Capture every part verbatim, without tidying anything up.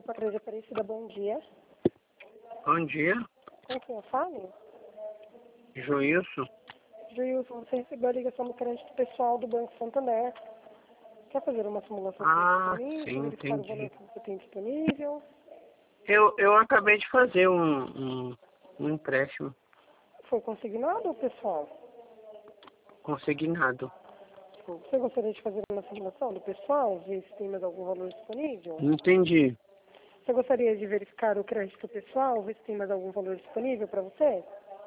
Patrulha de Aparecida, bom dia. Bom dia, Com quem eu falo? Joilson. Gilson, você recebeu a ligação do crédito pessoal do Banco Santander. Quer fazer uma simulação Ah, para mim? sim, Verificar o entendi. valor que você tem disponível? Eu, eu acabei de fazer um, um, um empréstimo Foi consignado ou pessoal? consignado. Você gostaria de fazer uma simulação do pessoal? Ver se tem mais algum valor disponível? Entendi. Você gostaria de verificar o crédito pessoal? Ver se tem mais algum valor disponível para você?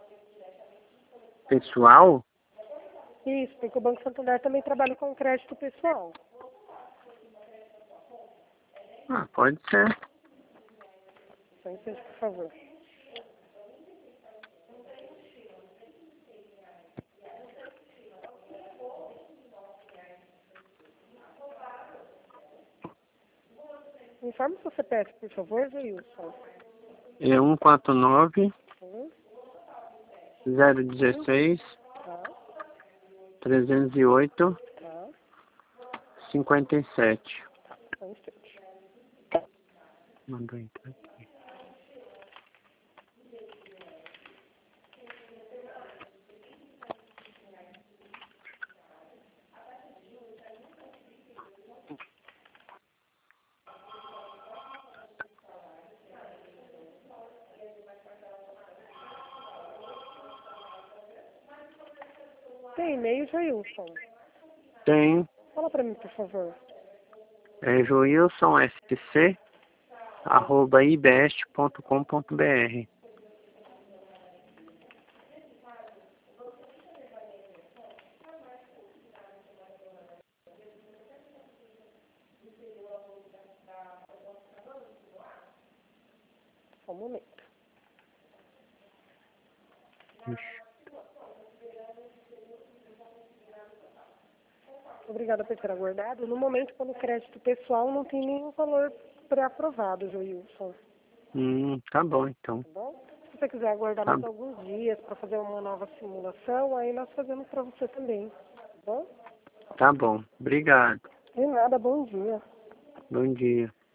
Pessoal? Isso, porque o Banco Santander também trabalha com crédito pessoal. Ah, pode ser. Só um instante, por favor. Me informe o seu C P F, por favor, Gilson. É um quatro nove, Sim, zero um seis, tá, trezentos e oito, tá, cinquenta e sete. só um instante. Mandou entrar aqui. Tem e-mail, Gilson? Tem, Fala para mim, por favor. é joilsonsc, arroba ibest ponto com ponto br. Só um momento. Ixi. Obrigada por ter aguardado. No momento, pelo crédito pessoal, não tem nenhum valor pré-aprovado, Gilson. Hum, tá bom então. Tá bom? Se você quiser aguardar Tá, mais alguns dias para fazer uma nova simulação, aí nós fazemos para você também. Tá bom? tá bom. Obrigado. De nada, bom dia. Bom dia.